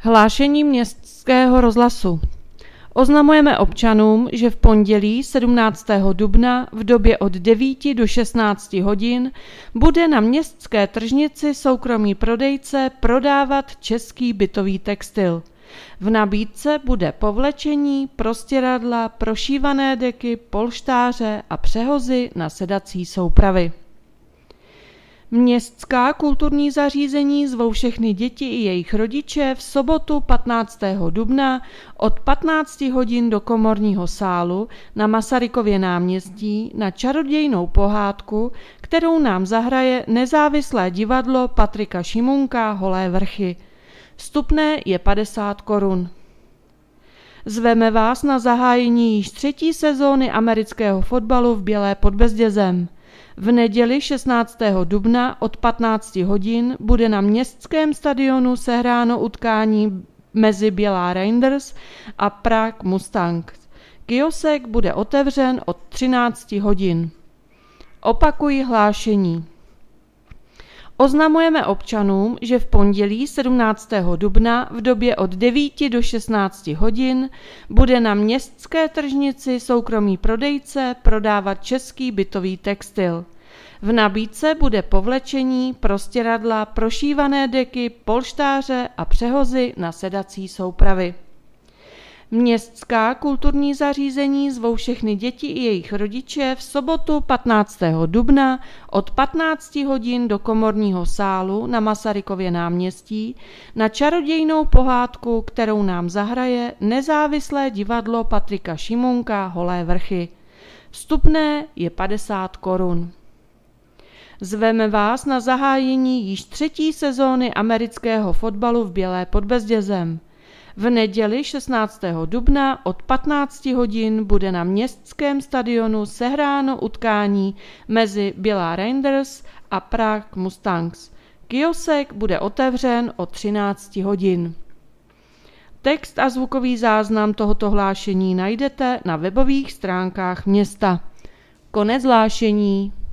Hlášení Městského rozhlasu. Oznamujeme občanům, že v pondělí 17. dubna v době od 9 do 16 hodin bude na městské tržnici soukromý prodejce prodávat český bytový textil. V nabídce bude povlečení, prostěradla, prošívané deky, polštáře a přehozy na sedací soupravy. Městská kulturní zařízení zvou všechny děti i jejich rodiče v sobotu 15. dubna od 15 hodin do Komorního sálu na Masarykově náměstí na čarodějnou pohádku, kterou nám zahraje nezávislé divadlo Patrika Šimunka Holé vrchy. Vstupné je 50 korun. Zveme vás na zahájení již 3. sezóny amerického fotbalu v Bělé pod Bezdězem. V neděli 16. dubna od 15 hodin bude na městském stadionu sehráno utkání mezi Bělá Rangers a Prague Mustangs. Kiosek bude otevřen od 13 hodin. Opakuji hlášení. Oznamujeme občanům, že v pondělí 17. dubna v době od 9 do 16 hodin bude na městské tržnici soukromý prodejce prodávat český bytový textil. V nabídce bude povlečení, prostěradla, prošívané deky, polštáře a přehozy na sedací soupravy. Městská kulturní zařízení zvou všechny děti i jejich rodiče v sobotu 15. dubna od 15 hodin do Komorního sálu na Masarykově náměstí na čarodějnou pohádku, kterou nám zahraje nezávislé divadlo Patrika Šimunka Holé vrchy. Vstupné je 50 korun. Zveme vás na zahájení již 3. sezóny amerického fotbalu v Bělé pod Bezdězem. V neděli 16. dubna od 15 hodin bude na městském stadionu sehráno utkání mezi Bělá Rangers a Prague Mustangs. Kiosek bude otevřen od 13 hodin. Text a zvukový záznam tohoto hlášení najdete na webových stránkách města. Konec hlášení.